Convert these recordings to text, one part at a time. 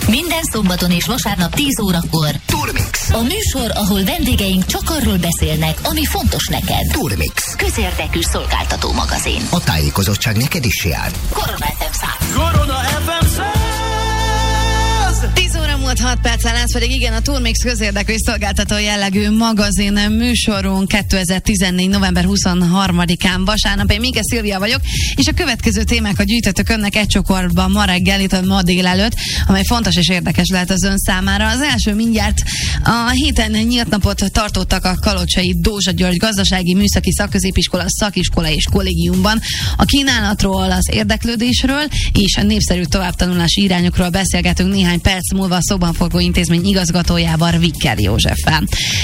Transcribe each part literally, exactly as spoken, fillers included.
Minden szombaton és vasárnap tíz órakor Turmix. A műsor, ahol vendégeink csak arról beszélnek, ami fontos neked. Turmix. Közérdekű szolgáltató magazin. A tájékozottság neked is jár. Korona ef em száz. Korona ef em száz. tíz óra múlt hat perccel, ez pedig igen, a Turmix közérdekű szolgáltató jellegű magazin műsorunk kétezer-tizennégy. november huszonharmadikán vasárnap. Én Minke Szilvia vagyok, és a következő témákat gyűjtöttök önnek egy csokorban ma reggel, itt ma délelőtt, amely fontos és érdekes lehet az ön számára. Az első mindjárt a héten nyílt napot tartottak a Kalocsai Dózsa György Gazdasági Műszaki Szakközépiskola szakiskola és kollégiumban. A kínálatról, az érdeklődésről és a népszerű továbbtanulási irányokról beszélgetünk néhány perc múlva a Szobanforgó Intézmény igazgatójával, Vicker Józseffel.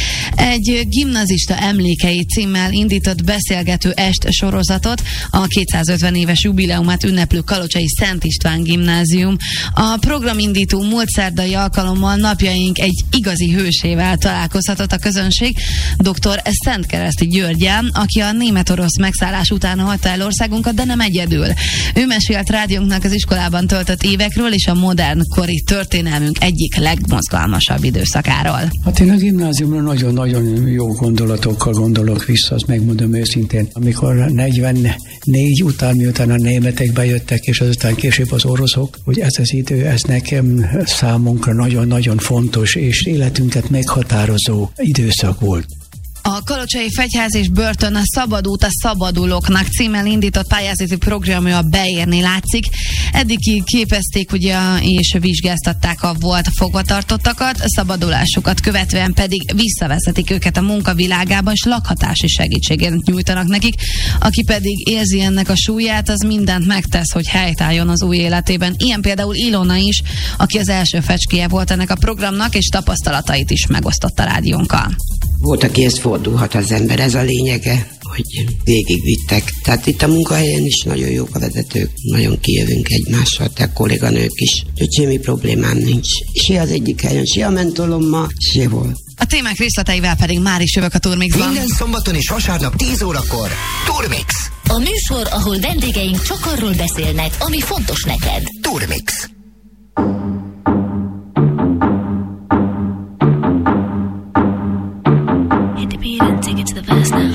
Egy gimnazista emlékei címmel indított beszélgető est sorozatot a kétszázötven éves jubileumát ünneplő Kalocsai Szent István Gimnázium. A programindító múlt szerdai alkalommal napjaink egy igazi hősével találkozhatott a közönség, dr. Szentkereszti Györgyel, aki a német-orosz megszállás után hagyta el országunkat, de nem egyedül. Ő mesélt rádiónknak az iskolában töltött évekről és a modern kori történelmünk egyik legmozgalmasabb időszakáról. Hát én a gimnáziumra nagyon-nagyon jó gondolatokkal gondolok vissza, azt megmondom őszintén. Amikor negyvennégy után, miután a németek bejöttek, és azután később az oroszok, hogy ez az idő, ez nekem számunkra nagyon-nagyon fontos, és életünket meghatározó időszak volt. A Kalocsai Fegyház és Börtön a Szabad út a szabadulóknak címmel indított pályázati programja beérni látszik. Eddig képezték ugye, és vizsgáztatták a volt fogvatartottakat, a szabadulásukat követően pedig visszavezetik őket a munkavilágába, és lakhatási segítséget nyújtanak nekik. Aki pedig érzi ennek a súlyát, az mindent megtesz, hogy helytálljon az új életében. Ilyen például Ilona is, aki az első fecskéje volt ennek a programnak, és tapasztalatait is megosztott a rádiónkkal. Volt, akihez fordulhat az ember, ez a lényege, hogy végigvittek. Tehát itt a munkahelyen is nagyon jók a vezetők, nagyon kijövünk egymással, te a kolléganők is, hogy semmi problémám nincs. Se az egyik helyen, se a mentolommal, sehol. A témák részleteivel pedig már is jövök a Turmixban. Minden szombaton és vasárnap tíz órakor Turmix. A műsor, ahol vendégeink csak arról beszélnek, ami fontos neked. Turmix. Take it to the verse now.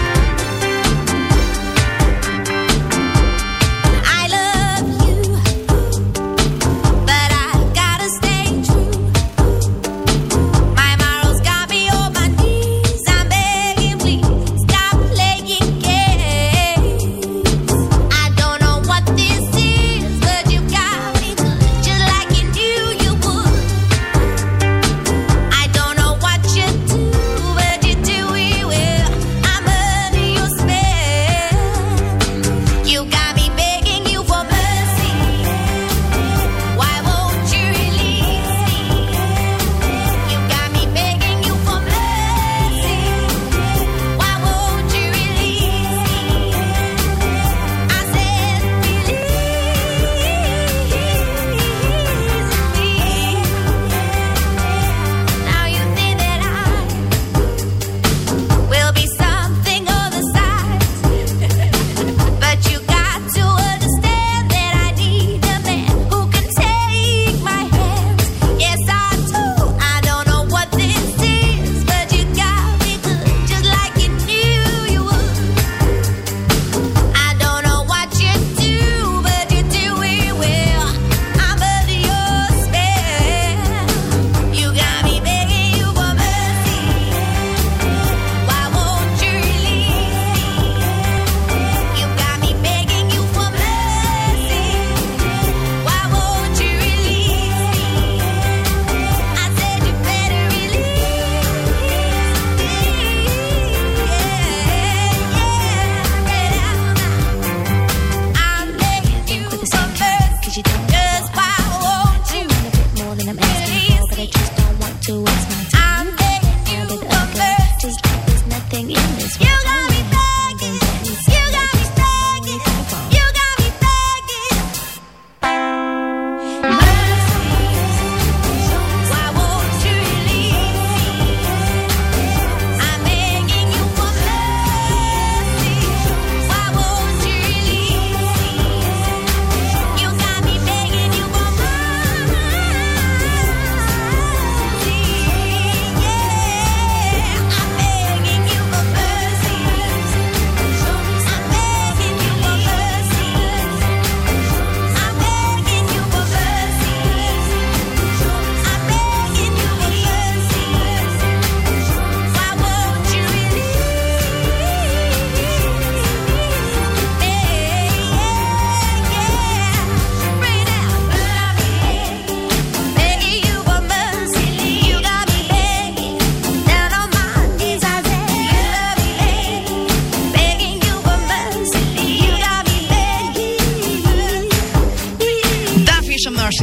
I love you.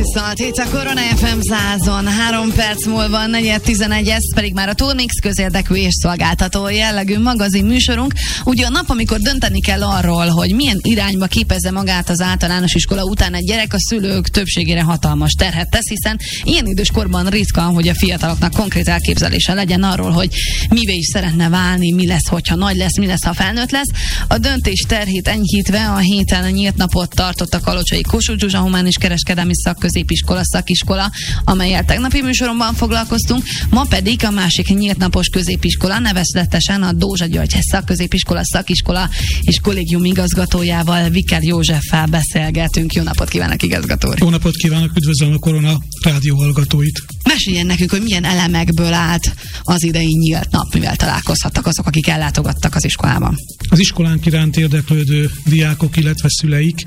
Viszont itt a Korona ef em százon, három perc múlva negyed tizenegy, ez pedig már a Turmix közérdekű és szolgáltató jellegű magazin műsorunk. Ugye a nap, amikor dönteni kell arról, hogy milyen irányba képezze magát az általános iskola után egy gyerek, a szülők többségére hatalmas terhet tesz, hiszen ilyen idős korban ritka, hogy a fiataloknak konkrét elképzelése legyen arról, hogy mivé is szeretne válni, mi lesz, hogyha nagy lesz, mi lesz, ha felnőtt lesz. A döntés terhét enyhítve a héten nyílt napot tartott a Kalocsai Kossuth Zsuzsa Humán és Kereskedelmi Szakközépiskola szakiskola, amelyel tegnapi műsoromban foglalkoztunk, ma pedig a másik nyílt napos középiskola, nevezetesen a Dózsa György Szakközépiskola szakiskola és kollégium igazgatójával, Viker Józseffel beszélgetünk. Jó napot kívánok, igazgató úr! Jó napot kívánok, üdvözlöm a Korona rádió hallgatóit! Meséljen nekünk, hogy milyen elemekből állt az idei nyílt nap, mivel találkozhattak azok, akik ellátogattak az iskolában. Az iskolánk iránt érdeklődő diákok, illetve szüleik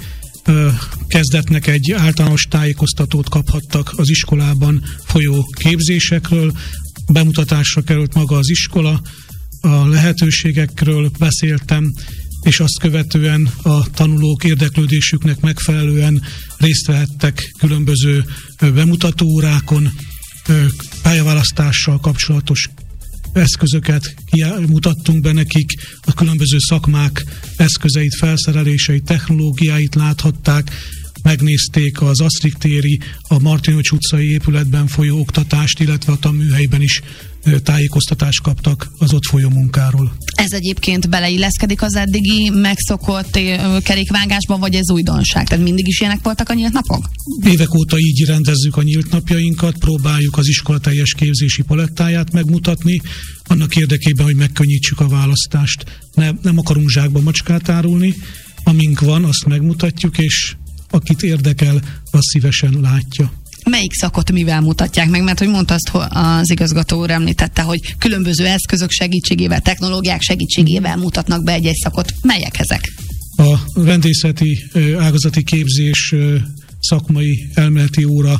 kezdetnek egy általános tájékoztatót kaphattak az iskolában folyó képzésekről, bemutatásra került maga az iskola, a lehetőségekről beszéltem, és azt követően a tanulók érdeklődésüknek megfelelően részt vehettek különböző bemutatóórákon, pályaválasztással kapcsolatos eszközöket mutattunk be nekik, a különböző szakmák eszközeit, felszereléseit, technológiáit láthatták, megnézték az Asztrik téri, a Martinovics utcai épületben folyó oktatást, illetve a tanműhelyben is tájékoztatást kaptak az ott folyó munkáról. Ez egyébként beleilleszkedik az eddigi megszokott kerékvágásba, vagy ez újdonság? Tehát mindig is ilyenek voltak a nyílt napok? Évek óta így rendezzük a nyílt napjainkat, próbáljuk az iskola teljes képzési palettáját megmutatni, annak érdekében, hogy megkönnyítsük a választást. Ne, nem akarunk zsákba macskát árulni, amink van, azt megmutatjuk, és akit érdekel, az szívesen látja. Melyik szakot mivel mutatják meg? Mert hogy mondta azt, hogy az igazgató úr említette, hogy különböző eszközök segítségével, technológiák segítségével mutatnak be egy-egy szakot. Melyek ezek? A rendészeti ágazati képzés szakmai elméleti óra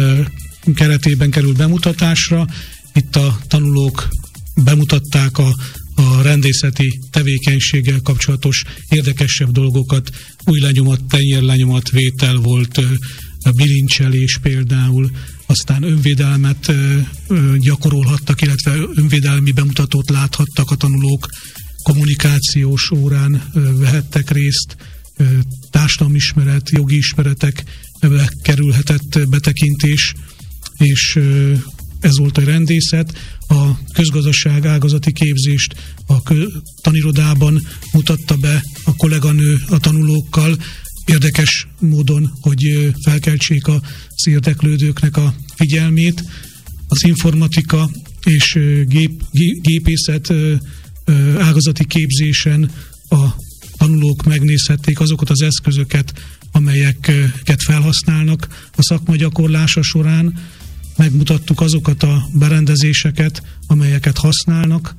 keretében került bemutatásra. Itt a tanulók bemutatták a a rendészeti tevékenységgel kapcsolatos érdekesebb dolgokat. Új lenyomat, tenyérlenyomat vétel volt, bilincselés például, aztán önvédelmet gyakorolhattak, illetve önvédelmi bemutatót láthattak a tanulók, kommunikációs órán vehettek részt, társadalmismeret, jogi ismeretekbe kerülhetett betekintés, és ez volt a rendészet. A közgazdaság ágazati képzést a tanirodában mutatta be a kolléganő a tanulókkal, érdekes módon, hogy felkeltsék az érdeklődőknek a figyelmét. Az informatika és gép, gépészet ágazati képzésen a tanulók megnézhették azokat az eszközöket, amelyeket felhasználnak a szakma gyakorlása során. Megmutattuk azokat a berendezéseket, amelyeket használnak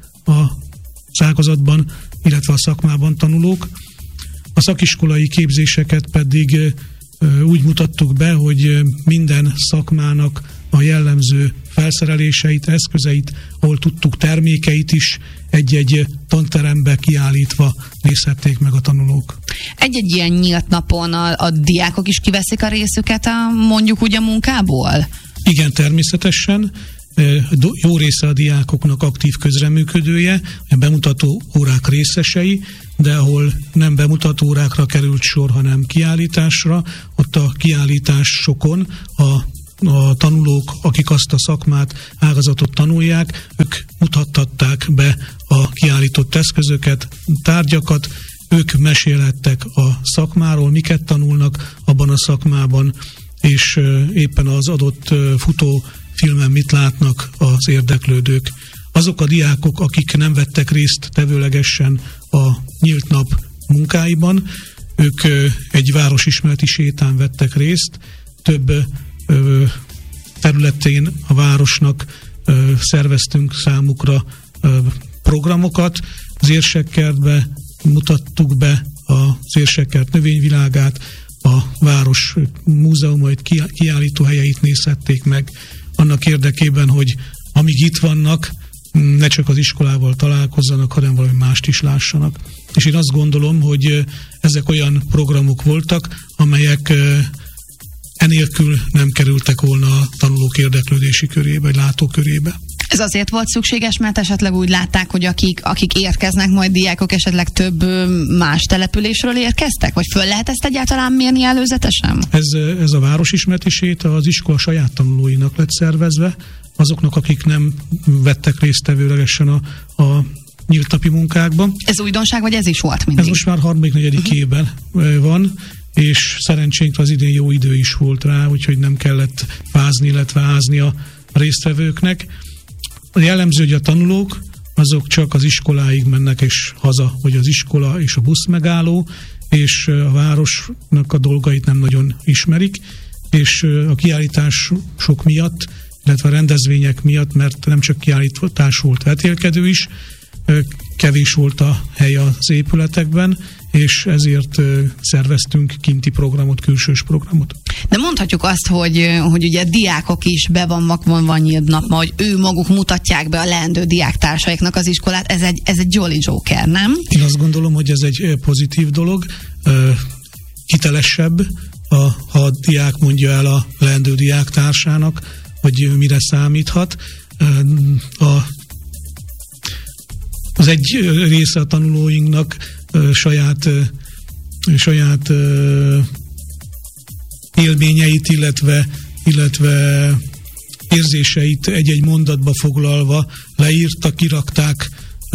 az ágazatban, illetve a szakmában tanulók. A szakiskolai képzéseket pedig úgy mutattuk be, hogy minden szakmának a jellemző felszereléseit, eszközeit, ahol tudtuk termékeit is egy-egy tanterembe kiállítva nézhették meg a tanulók. Egy-egy ilyen nyílt napon a, a diákok is kiveszik a részüket a, mondjuk úgy a munkából? Igen, természetesen. Jó része a diákoknak aktív közreműködője, a bemutató órák részesei, de ahol nem bemutató órákra került sor, hanem kiállításra, ott a kiállításokon a, a tanulók, akik azt a szakmát, ágazatot tanulják, ők mutattatták be a kiállított eszközöket, tárgyakat, ők mesélhettek a szakmáról, miket tanulnak abban a szakmában, és éppen az adott futó filmen mit látnak az érdeklődők. Azok a diákok, akik nem vettek részt tevőlegesen a nyílt nap munkáiban, ők egy városismereti sétán vettek részt, több területén a városnak szerveztünk számukra programokat. Az Érsekkertbe mutattuk be az Érsekkert növényvilágát, a város múzeumait, kiállító helyeit nézhették meg, annak érdekében, hogy amíg itt vannak, ne csak az iskolával találkozzanak, hanem valami mást is lássanak. És én azt gondolom, hogy ezek olyan programok voltak, amelyek enélkül nem kerültek volna a tanulók érdeklődési körébe, vagy látókörébe. Ez azért volt szükséges, mert esetleg úgy látták, hogy akik, akik érkeznek, majd diákok esetleg több más településről érkeztek? Vagy föl lehet ezt egyáltalán mérni előzetesen? Ez, ez a városismereti séta az iskola saját tanulóinak lett szervezve, azoknak, akik nem vettek részt tevőlegesen a, a nyílt napi munkákban. Ez újdonság, vagy ez is volt mindig? Ez most már harmadik, negyedik uh-huh. évben van, és szerencsénkre az idén jó idő is volt rá, úgyhogy nem kellett fázni, illetve ázni a résztvevőknek. A jellemző, hogy a tanulók azok csak az iskoláig mennek és haza, vagy az iskola és a busz megálló, és a városnak a dolgait nem nagyon ismerik, és a kiállítások miatt, illetve a rendezvények miatt, mert nem csak kiállítás volt, vetélkedő is, kevés volt a hely az épületekben, és ezért szerveztünk kinti programot, külsős programot. De mondhatjuk azt, hogy, hogy ugye diákok is be vannak vonva nyílt napma, hogy ő maguk mutatják be a leendő diáktársaiknak az iskolát, ez egy, ez egy Jolly Joker, nem? Én azt gondolom, hogy ez egy pozitív dolog, hitelesebb, a, ha a diák mondja el a leendő diáktársának, hogy mire számíthat. A, az egy része a tanulóinknak saját, saját élményeit, illetve, illetve érzéseit egy-egy mondatba foglalva leírtak, kirakták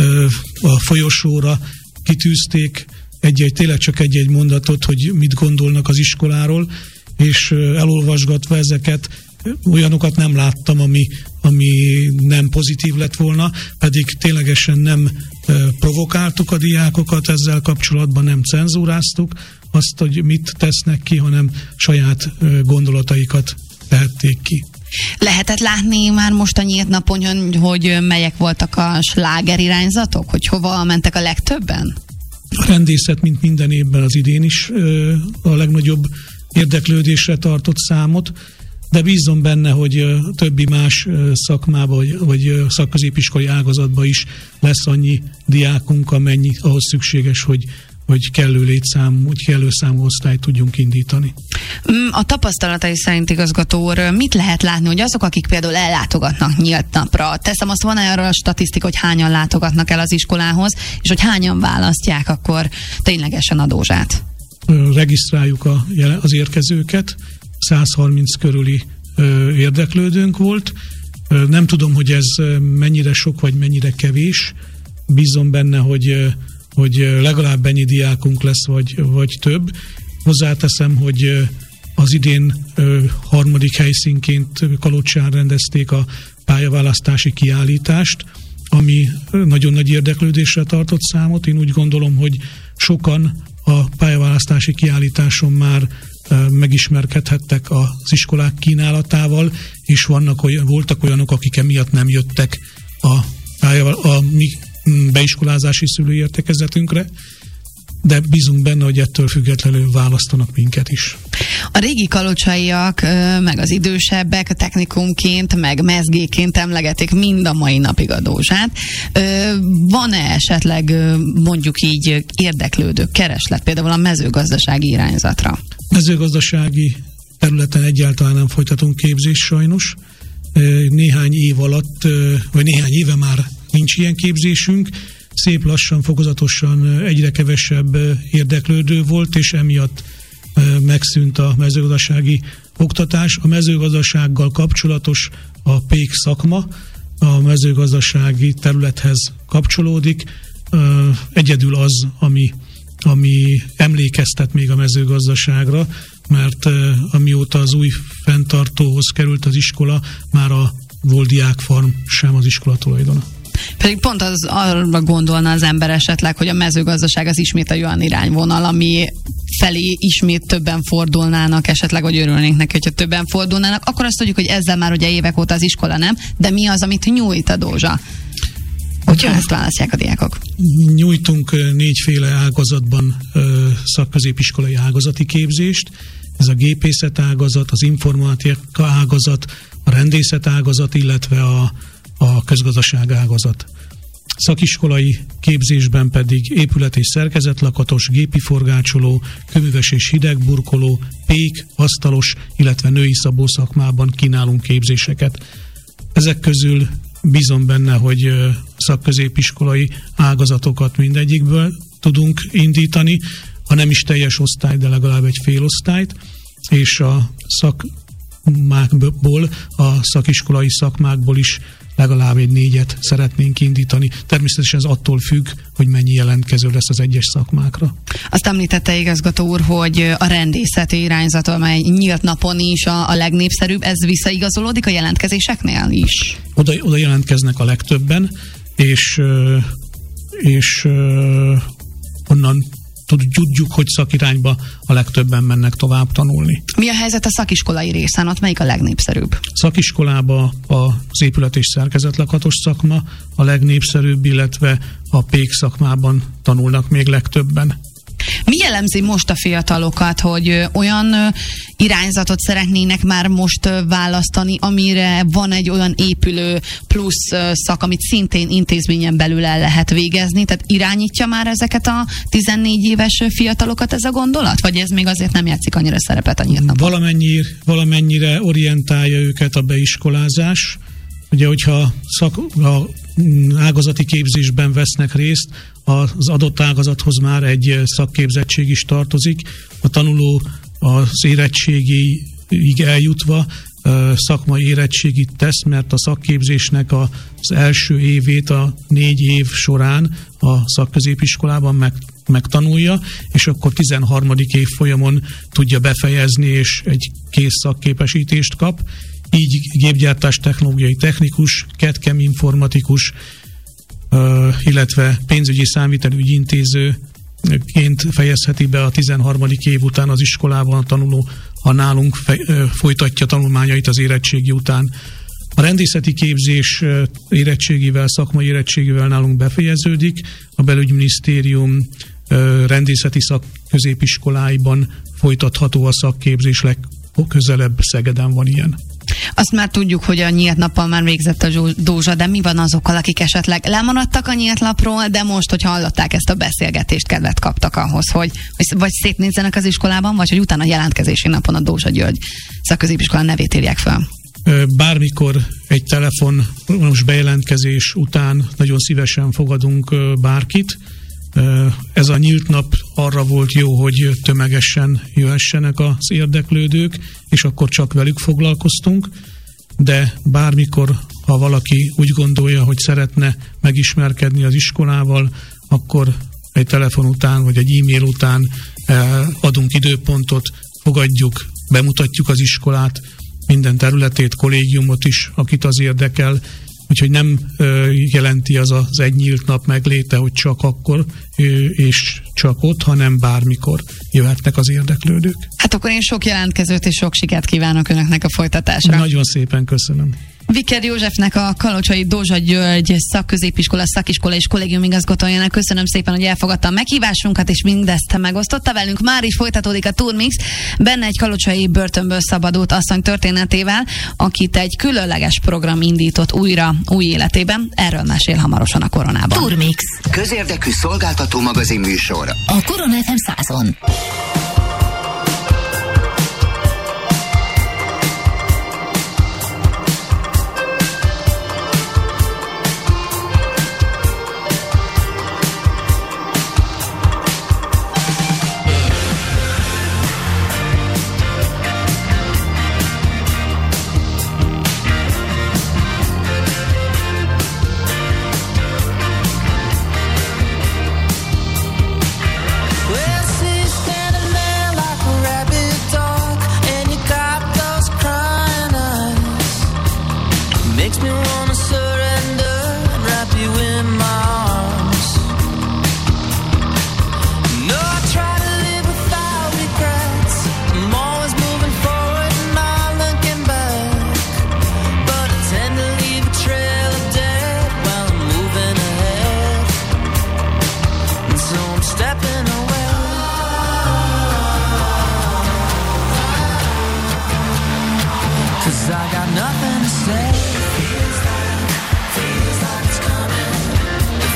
a folyosóra, kitűzték egy-egy, tényleg csak egy-egy mondatot, hogy mit gondolnak az iskoláról, és elolvasgatva ezeket, olyanokat nem láttam, ami, ami nem pozitív lett volna, pedig ténylegesen nem provokáltuk a diákokat ezzel kapcsolatban, nem cenzúráztuk azt, hogy mit tesznek ki, hanem saját gondolataikat tehették ki. Lehetett látni már most a nyílt napon, hogy melyek voltak a sláger irányzatok? Hogy hova mentek a legtöbben? A rendészet, mint minden évben, az idén is a legnagyobb érdeklődésre tartott számot, de bízom benne, hogy a többi más szakmába, vagy, vagy szakközépiskolai ágazatban is lesz annyi diákunk, amennyi ahhoz szükséges, hogy, hogy kellő létszám, hogy kellő számú osztályt tudjunk indítani. A tapasztalatai szerint, igazgató úr, mit lehet látni, hogy azok, akik például ellátogatnak nyílt napra, teszem azt, van arra a statisztika, hogy hányan látogatnak el az iskolához, és hogy hányan választják akkor ténylegesen a dózsát? Regisztráljuk a, az érkezőket, száz harminc körüli ö, érdeklődőnk volt. Ö, nem tudom, hogy ez mennyire sok, vagy mennyire kevés. Bízom benne, hogy, hogy legalább ennyi diákunk lesz, vagy, vagy több. Hozzáteszem, hogy az idén ö, harmadik helyszínként Kalocsán rendezték a pályaválasztási kiállítást, ami nagyon nagy érdeklődésre tartott számot. Én úgy gondolom, hogy sokan a pályaválasztási kiállításon már megismerkedhettek az iskolák kínálatával, és vannak olyan, voltak olyanok, akik emiatt nem jöttek a, a mi beiskolázási szülőértekezletünkre, de bízunk benne, hogy ettől függetlenül választanak minket is. A régi kalocsaiak, meg az idősebbek technikumként, meg mezgéként emlegetik mind a mai napig a dózsát. Van-e esetleg mondjuk így érdeklődő kereslet például a mezőgazdasági irányzatra? Mezőgazdasági területen egyáltalán nem folytatunk képzést sajnos. Néhány év alatt, vagy néhány éve már nincs ilyen képzésünk. Szép lassan, fokozatosan egyre kevesebb érdeklődő volt, és emiatt megszűnt a mezőgazdasági oktatás. A mezőgazdasággal kapcsolatos a pék szakma, a mezőgazdasági területhez kapcsolódik. Egyedül az, ami, ami emlékeztet még a mezőgazdaságra, mert amióta az új fenntartóhoz került az iskola, már a volt diákfarm sem az iskola tulajdona. Pedig pont az arra gondolna az ember esetleg, hogy a mezőgazdaság az ismét egy olyan irányvonal, ami felé ismét többen fordulnának, esetleg, hogy örülnénk neki, hogyha többen fordulnának, akkor azt tudjuk, hogy ezzel már ugye évek óta az iskola nem, de mi az, amit nyújt a dózsa? Hogyha ezt választják a diákok? Nyújtunk négyféle ágazatban szakközépiskolai ágazati képzést. Ez a gépészet ágazat, az informatika ágazat, a rendészet ágazat, illetve a, a közgazdaság ágazat. Szakiskolai képzésben pedig épület- és szerkezetlakatos, gépi forgácsoló, kőműves és hidegburkoló, pék, asztalos, illetve női szabó szakmában kínálunk képzéseket. Ezek közül bízom benne, hogy szakközépiskolai ágazatokat mindegyikből tudunk indítani, ha nem is teljes osztály, de legalább egy fél osztályt, és a szakmákból, a szakiskolai szakmákból is legalább egy négyet szeretnénk indítani. Természetesen ez attól függ, hogy mennyi jelentkező lesz az egyes szakmákra. Azt említette igazgató úr, hogy a rendészeti irányzat, amely nyílt napon is a, a legnépszerűbb, ez visszaigazolódik a jelentkezéseknél is? Oda, oda jelentkeznek a legtöbben, és, és onnan tudjuk, hogy szakirányba a legtöbben mennek tovább tanulni. Mi a helyzet a szakiskolai részen? Ott melyik a legnépszerűbb? Szakiskolába az épület- és szerkezetlakatos szakma a legnépszerűbb, illetve a pék szakmában tanulnak még legtöbben. Mi jellemzi most a fiatalokat, hogy olyan irányzatot szeretnének már most választani, amire van egy olyan épülő plusz szak, amit szintén intézményen belül el lehet végezni? Tehát irányítja már ezeket a tizennégy éves fiatalokat ez a gondolat? Vagy ez még azért nem játszik annyira szerepet a nyílt napon? Valamennyire, valamennyire orientálja őket a beiskolázás. Ugye, hogyha szak, a ágazati képzésben vesznek részt, az adott ágazathoz már egy szakképzettség is tartozik. A tanuló az érettségig eljutva szakmai érettségit tesz, mert a szakképzésnek az első évét a négy év során a szakközépiskolában meg, megtanulja, és akkor tizenharmadik év folyamon tudja befejezni, és egy kész szakképesítést kap. Így gépgyártás technológiai technikus, ketkem informatikus, illetve pénzügyi számviteli ügyintézőként fejezheti be a tizenharmadik év után az iskolában a tanuló, ha nálunk folytatja tanulmányait az érettségi után. A rendészeti képzés érettségivel, szakmai érettségivel nálunk befejeződik. A Belügyminisztérium rendészeti szakközépiskoláiban folytatható a szakképzés, legközelebb Szegeden van ilyen. Azt már tudjuk, hogy a nyílt nappal már végzett a Dózsa, de mi van azokkal, akik esetleg lemaradtak a nyílt napról, de most, hogy hallották ezt a beszélgetést, kedvet kaptak ahhoz, hogy vagy szétnézzenek az iskolában, vagy hogy utána a jelentkezési napon a Dózsa György szakközépiskola nevét írják fel? Bármikor egy telefonos bejelentkezés után nagyon szívesen fogadunk bárkit. Ez a nyílt nap arra volt jó, hogy tömegesen jöhessenek az érdeklődők, és akkor csak velük foglalkoztunk, de bármikor, ha valaki úgy gondolja, hogy szeretne megismerkedni az iskolával, akkor egy telefon után, vagy egy e-mail után adunk időpontot, fogadjuk, bemutatjuk az iskolát, minden területét, kollégiumot is, akit az érdekel, úgyhogy nem ö, jelenti az az egy nyílt nap megléte, hogy csak akkor ö, és csak ott, hanem bármikor jöhetnek az érdeklődők. Hát akkor én sok jelentkezőt és sok sikert kívánok önöknek a folytatásra. Nagyon szépen köszönöm. Viker Józsefnek, a Kalocsai Dózsa György szakközépiskola, szakiskola és kollégium igazgatójának köszönöm szépen, hogy elfogadta a meghívásunkat, és mindezt megosztotta velünk. Már is folytatódik a Turmix, benne egy kalocsai börtönből szabadult asszony történetével, akit egy különleges program indított újra, új életében. Erről mesél hamarosan a Koronában. Turmix. Közérdekű szolgáltató magazin műsor. A Korona ef em százon. Nothing to say. Feels like, feels like it's coming. It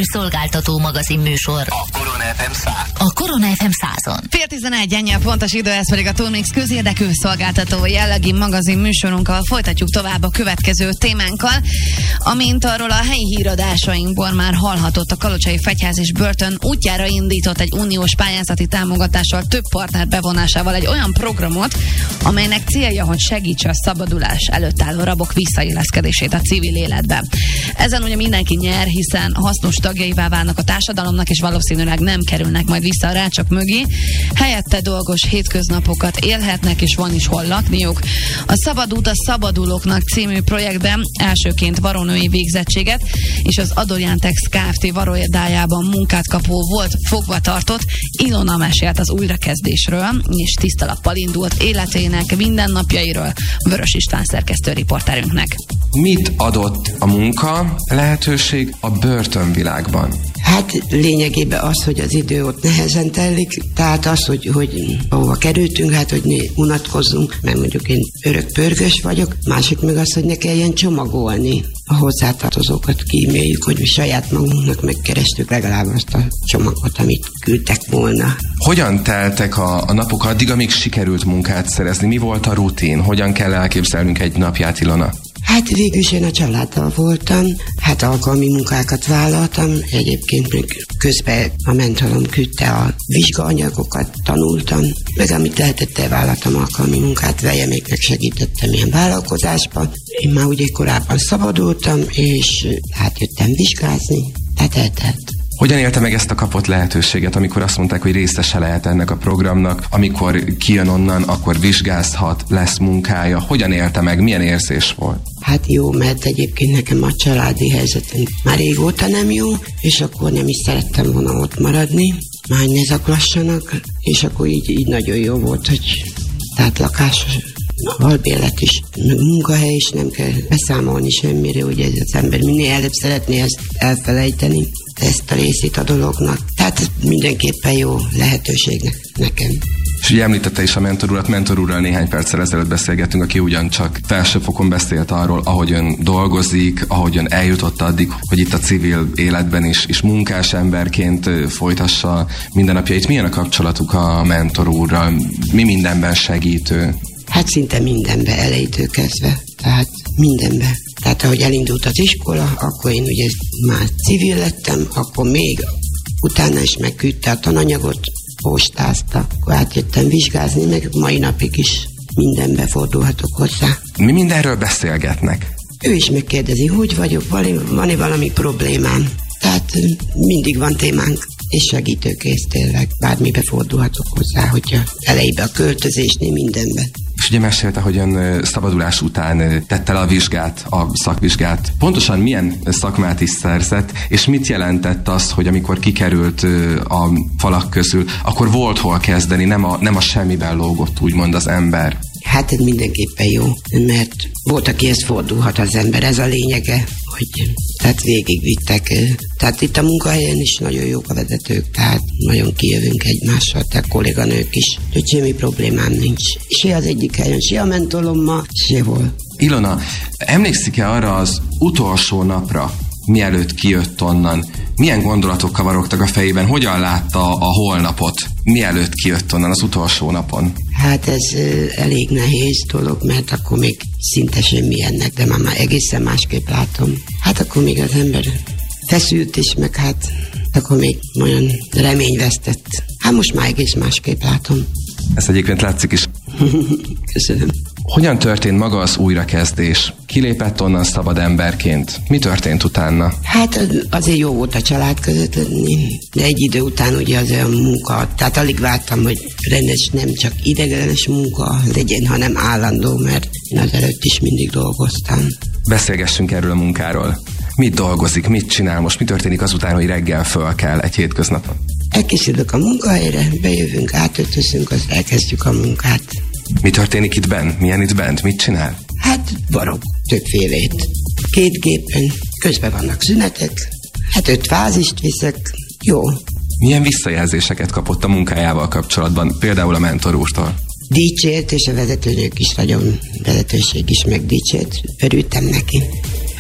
szolgáltató magazin műsor. A Korona ef em száz. A Korona ef em százon. Fél tizenegy, ennyi a pontos idő, ez pedig a Turmix közérdekű szolgáltató jellegi magazin műsorunkkal folytatjuk tovább a következő témánkkal, amint arról a helyi híradásainkból már hallhatott, a Kalocsai Fegyház és Börtön útjára indított egy uniós pályázati támogatással, több partner bevonásával egy olyan programot, amelynek célja, hogy segítse a szabadulás előtt álló rabok visszailleszkedését a civil életbe. Ezen ugye mindenki nyer, hiszen hasznos tagjaivá válnak a társadalomnak, és valószínűleg nem kerülnek majd vissza a rácsok mögé. Helyette dolgos hétköznapokat élhetnek, és van is hol lakniuk. A Szabad út a szabadulóknak című projektben elsőként varónői végzettséget és az Adorjántex Kft. Varodájában munkát kapó volt fogvatartott Ilona mesélt az újrakezdésről, és tiszta lappal indult életének mindennapjairól Vörös István szerkesztő riporterünknek. Mit adott a munka lehetőség a börtönvilágban? Hát lényegében az, hogy az idő ott nehezen telik, tehát az, hogy, hogy ahova kerültünk, hát hogy ne unatkozzunk, mert mondjuk én örök pörgős vagyok, másik meg az, hogy ne kelljen csomagolni. A hozzátartozókat kíméljük, hogy mi saját magunknak megkerestük legalább azt a csomagot, amit küldtek volna. Hogyan teltek a, a napok addig, amíg sikerült munkát szerezni? Mi volt a rutin? Hogyan kell elképzelnünk egy napját, Ilona? Hát végül is én a családdal voltam, hát alkalmi munkákat vállaltam, egyébként még közben a mentorom küldte a vizsgaanyagokat, tanultam, meg amit lehetett, elvállaltam alkalmi munkát, veljeméknek segítettem ilyen vállalkozásban. Én már ugye korábban szabadultam, és hát jöttem vizsgázni, tehát eltelt. Hogyan élte meg ezt a kapott lehetőséget, amikor azt mondták, hogy részese lehet ennek a programnak, amikor kijön onnan, akkor vizsgázhat, lesz munkája? Hogyan élte meg, milyen érzés volt? Hát jó, mert egyébként nekem a családi helyzetem már régóta nem jó, és akkor nem is szerettem volna ott maradni, már ne zaklassanak, és akkor így, így nagyon jó volt, hogy tehát lakás, albérlet is, munkahely is, nem kell beszámolni semmire, ugye az ember minél előbb szeretné ezt elfelejteni, ezt a részét a dolognak. Tehát mindenképpen jó lehetőségnek nekem. És ugye említette is a mentor urat, mentor úrral néhány perccel ezelőtt beszélgettünk, aki ugyancsak felsőfokon beszélt arról, ahogy ön dolgozik, ahogy ön eljutott addig, hogy itt a civil életben is, is munkás emberként folytassa mindennapjait. Milyen a kapcsolatuk a mentor úrral? Mi mindenben segítő? Hát szinte mindenbe, elejétől kezdve. Tehát mindenbe. Tehát ahogy elindult az iskola, akkor én ugye már civil lettem, akkor még utána is megküldte a tananyagot, postázta, akkor átjöttem vizsgázni, meg mai napig is mindenbe fordulhatok hozzá. Mi mindenről beszélgetnek? Ő is megkérdezi, hogy vagyok, van-e valami problémám. Tehát mindig van témánk, és segítőkész tényleg, bármibe fordulhatok hozzá, hogyha elejébe a költözésnél mindenbe. És ugye mesélte, hogy ön szabadulás után tette le a vizsgát, a szakvizsgát. Pontosan milyen szakmát is szerzett, és mit jelentett az, hogy amikor kikerült a falak közül, akkor volt hol kezdeni, nem a, nem a semmiben lógott, úgymond az ember? Hát ez mindenképpen jó, mert volt, akihez fordulhat az ember, ez a lényege, hogy tehát végigvittek. Tehát itt a munkahelyen is nagyon jók a vezetők, tehát nagyon kijövünk egymással, tehát kolléganők is, hogy semmi problémám nincs. Se az egyik helyen, se a mentolommal, sehol. Ilona, emlékszik-e arra az utolsó napra, mielőtt kijött onnan? Milyen gondolatok kavarogtak a fejében? Hogyan látta a holnapot, mielőtt kijött onnan az utolsó napon? Hát ez uh, elég nehéz dolog, mert akkor még szinte semmilyennek, de már, már egészen másképp látom. Hát akkor még az ember feszült is, meg hát akkor még olyan reményvesztett. Hát most már egész másképp látom. Ez egyébként látszik is. Köszönöm. Hogyan történt maga az újrakezdés? Kilépett onnan szabad emberként? Mi történt utána? Hát azért jó volt a család között lenni, de egy idő után ugye az olyan munka, tehát alig vártam, hogy rendes, nem csak ideiglenes munka legyen, hanem állandó, mert én azelőtt is mindig dolgoztam. Beszélgessünk erről a munkáról. Mit dolgozik, mit csinál most, mi történik azután, hogy reggel föl kell egy hétköznapon? Elkészülök a munkahelyre, bejövünk, átöltözünk, azt elkezdjük a munkát. Mi történik itt bent? Milyen itt bent? Mit csinál? Hát varok többfélét. Két gépen, közben vannak szünetek, hát öt fázist viszek, jó. Milyen visszajelzéseket kapott a munkájával kapcsolatban, például a mentor úrtól? Dicsért, és a vezetőnök is nagyon, vezetőség is megdicsért, örültem neki.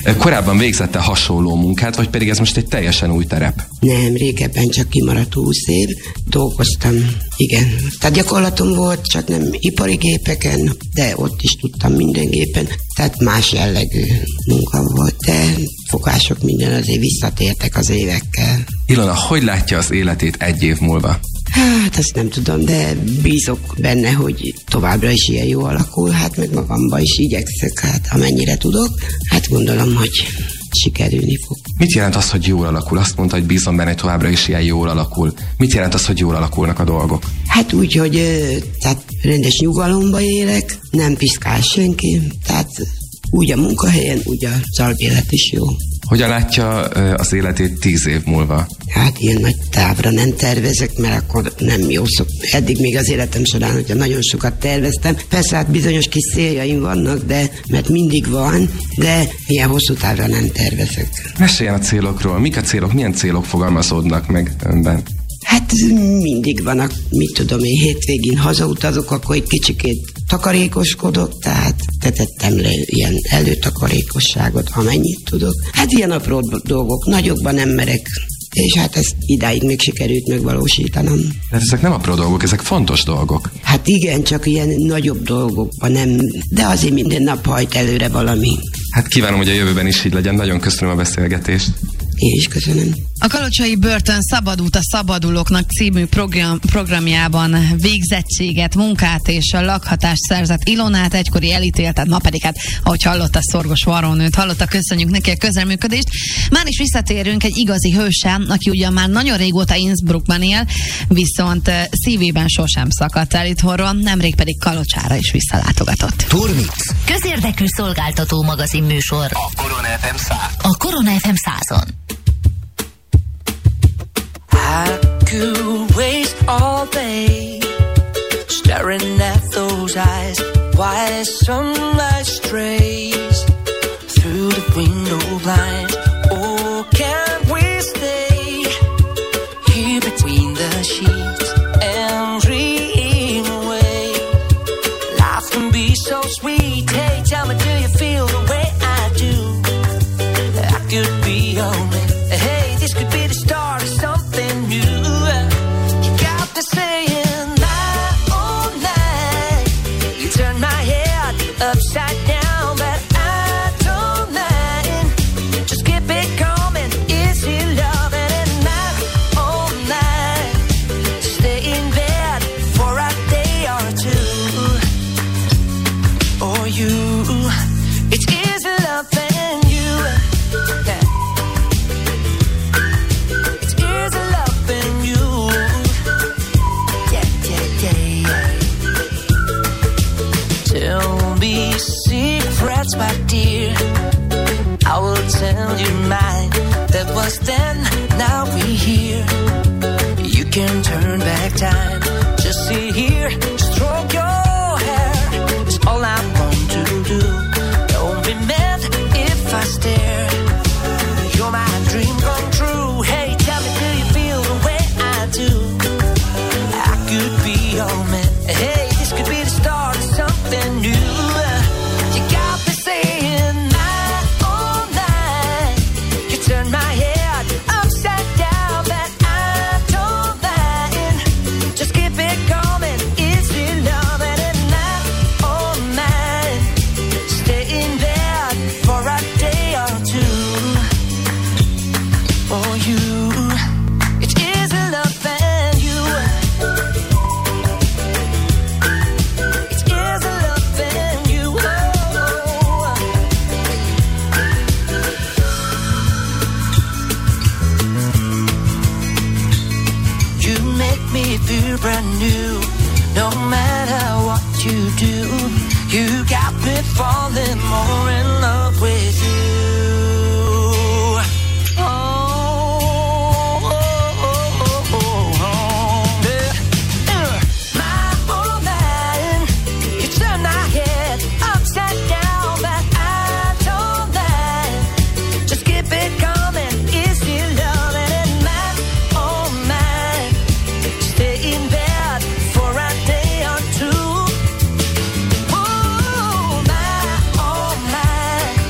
Korábban végzette hasonló munkát, vagy pedig ez most egy teljesen új terep? Nem, régebben csak kimaradt húsz év. Dolgoztam, igen. Tehát gyakorlatom volt, csak nem ipari gépeken, de ott is tudtam minden gépen. Tehát más jellegű munka volt, de fogások minden azért visszatértek az évekkel. Ilona, hogy látja az életét egy év múlva? Hát azt nem tudom, de bízok benne, hogy továbbra is ilyen jó alakul, hát meg magamba is igyekszek, hát amennyire tudok, hát gondolom, hogy sikerülni fog. Mit jelent az, hogy jól alakul? Azt mondta, hogy bízom benne, hogy továbbra is ilyen jól alakul. Mit jelent az, hogy jól alakulnak a dolgok? Hát úgy, hogy tehát rendes nyugalomba élek, nem piszkál senki, tehát úgy a munkahelyen, úgy az albélet is jó. Hogyan látja az életét tíz év múlva? Hát ilyen nagy távra nem tervezek, mert akkor nem jó szok. Eddig még az életem során, hogyha nagyon sokat terveztem. Persze hát bizonyos kis céljaim vannak, de mert mindig van, de ilyen hosszú távra nem tervezek. Meséljen a célokról. Mik a célok? Milyen célok fogalmazódnak meg önben? Hát mindig vannak, mit tudom én, hétvégén hazautazok, akkor egy kicsikét takarékoskodok, tehát tettem le ilyen előtakarékosságot, amennyit tudok. Hát ilyen apró dolgok, nagyokban nem merek, és hát ezt idáig még sikerült megvalósítanom. De ezek nem apró dolgok, ezek fontos dolgok. Hát igen, csak ilyen nagyobb dolgokban nem, de azért minden nap hajt előre valami. Hát kívánom, hogy a jövőben is így legyen. Nagyon köszönöm a beszélgetést. Én is köszönöm. A Kalocsai Börtön Szabadút a Szabadulóknak című program, programjában végzettséget, munkát és lakhatást szerzett Ilonát, egykori elítéltet, ma pedig hát, ahogy hallotta, Szorgos Varrónőt hallotta, köszönjük neki a közreműködést. Már is visszatérünk egy igazi hősre, aki ugyan már nagyon régóta Innsbruckban él, viszont szívében sosem szakadt el itthonról, nemrég pedig Kalocsára is visszalátogatott. Turmix. Közérdekű szolgáltató magazin műsor. A Korona ef em száz. A Korona ef em százon. I could waste all day staring at those eyes while sunlight strays through the window blinds. Oh, can't we stay here between the sheets and dream away? Life can be so sweet. Hey, tell me, do you feel the way I do? I could be your man. Hey, this could be the start of something new. You got me saying night, oh night. You turn my head upside down, but I don't mind. Just keep it coming, is it loving at night, oh night. Stay in bed for a day or two. Or you, it's easy loving you. Yeah. Tell me secrets, my dear. I will tell you mine. That was then, now we're here. You can turn back time. Just sit here, stroke your hair. It's all I want to do. Don't be mad if I stare. You're my dream come true. Hey, tell me, do you feel the way I do? I could be your man. Hey, this could be the start of something new. You got me saying night, oh night. You turn my head upside down, but I don't mind. Just keep it coming, it's in love and at night, oh night. Stay in bed for a day or two. For you, it is a love and you. Me feel brand new, no matter what you do. You got me falling more in love with you. Oh, oh, oh, oh, oh, oh. Yeah. Uh, my old man, you turn my head upside down, but I don't mind. Just keep it coming, is it love and at night, oh man. Stay in bed for a day or two. Oh my, oh my.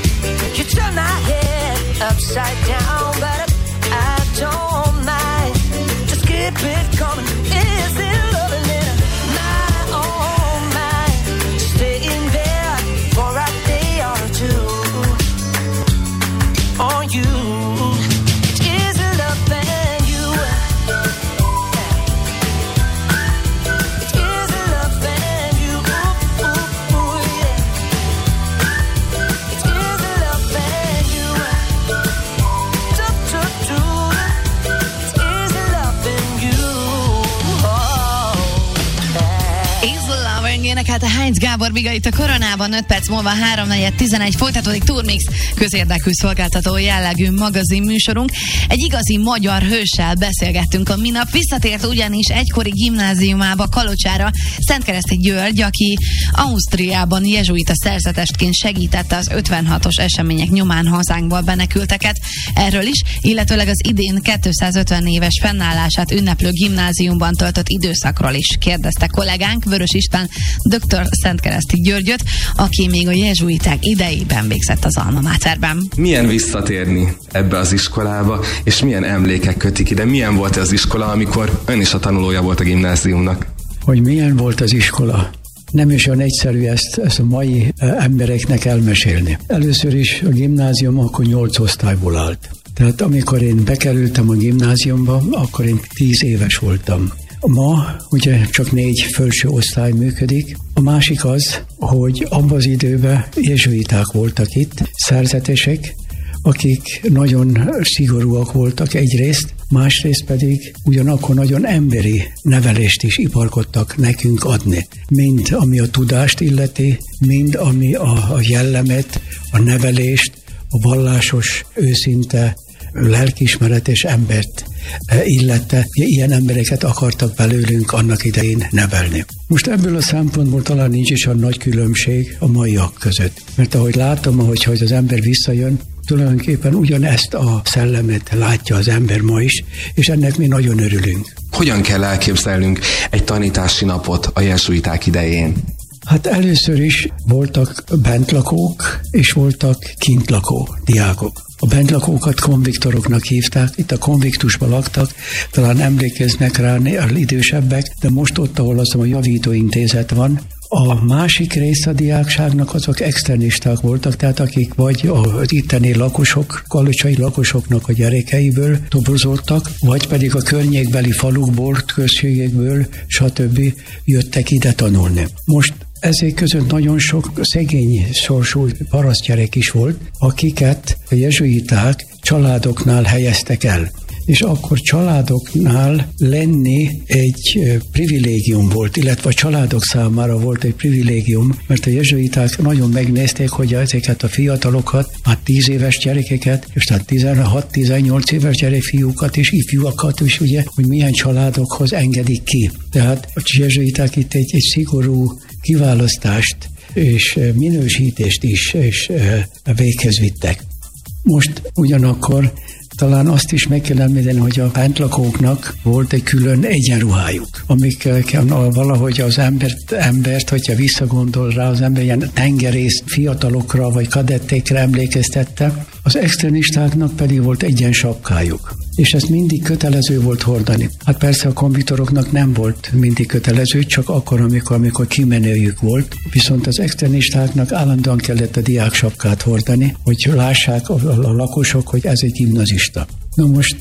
énekelte Heinz Gábor Biga itt a Koronában. öt perc múlva három negyven tizenegy folytatódik Turmix közérdekű szolgáltató jellegű magazin műsorunk. Egy igazi magyar hőssel beszélgettünk a minap. Visszatért ugyanis egykori gimnáziumába, Kalocsára Szentkereszti György, aki Ausztriában jezsuita szerzetestként segítette az ötvenhatos események nyomán hazánkból menekülteket. Erről is, illetőleg az idén kétszázötven éves fennállását ünneplő gimnáziumban töltött időszakról is kérdezte kollégánk, Vörös István dr. Szentkereszti Györgyöt, aki még a jezsuiták idejében végzett az Alma Materben. Milyen visszatérni ebbe az iskolába, és milyen emlékek kötik ide? Milyen volt az iskola, amikor ön is a tanulója volt a gimnáziumnak? Hogy milyen volt az iskola? Nem is olyan egyszerű ezt, ezt a mai embereknek elmesélni. Először is a gimnázium akkor nyolc osztályból állt. Tehát amikor én bekerültem a gimnáziumba, akkor én tíz éves voltam. Ma ugye csak négy felső osztály működik. A másik az, hogy abban az időben jezsuiták voltak itt, szerzetesek, akik nagyon szigorúak voltak egyrészt, másrészt pedig ugyanakkor nagyon emberi nevelést is iparkodtak nekünk adni. Mind ami a tudást illeti, mind ami a, a jellemet, a nevelést, a vallásos, őszinte, lelkiismeretes embert illette. Ilyen embereket akartak belőlünk annak idején nevelni. Most ebből a szempontból talán nincs is olyan nagy különbség a maiak között. Mert ahogy látom, ahogy, hogy az ember visszajön, tulajdonképpen ugyanezt a szellemet látja az ember ma is, és ennek mi nagyon örülünk. Hogyan kell elképzelnünk egy tanítási napot a jezsuiták idején? Hát először is voltak bentlakók, és voltak kintlakó diákok. A bentlakókat konviktoroknak hívták, itt a konviktusban laktak, talán emlékeznek rá az idősebbek, de most ott, ahol az a javítóintézet van, a másik rész a diákságnak azok externisták voltak, tehát akik vagy az itteni lakosok, kalocsai lakosoknak a gyerekeiből toborozottak, vagy pedig a környékbeli falukból, községekből, stb. Jöttek ide tanulni. Most ezek között nagyon sok szegény sorsú parasztgyerek is volt, akiket a jezsuiták családoknál helyeztek el. És akkor családoknál lenni egy privilégium volt, illetve a családok számára volt egy privilégium, mert a jezsuiták nagyon megnézték, hogy ezeket a fiatalokat, már tíz éves gyerekeket, és tehát tizenhat-tizennyolc éves gyerekfiúkat és ifjúakat is, ugye, hogy milyen családokhoz engedik ki. Tehát a jezsuiták itt egy, egy szigorú kiválasztást és minősítést is és véghez vittek. Most ugyanakkor talán azt is meg kell említeni, hogy a bentlakóknak volt egy külön egyenruhájuk, amikkel valahogy az embert, embert, hogyha visszagondol rá, az ember ilyen tengerész fiatalokra vagy kadettékre emlékeztette, az externistáknak pedig volt egyen sapkájuk. És ez mindig kötelező volt hordani. Hát persze a konvitoroknak nem volt mindig kötelező, csak akkor, amikor, amikor kimenőjük volt, viszont az externistáknak állandóan kellett a diáksapkát hordani, hogy lássák a, a, a lakosok, hogy ez egy gimnazista. Na most,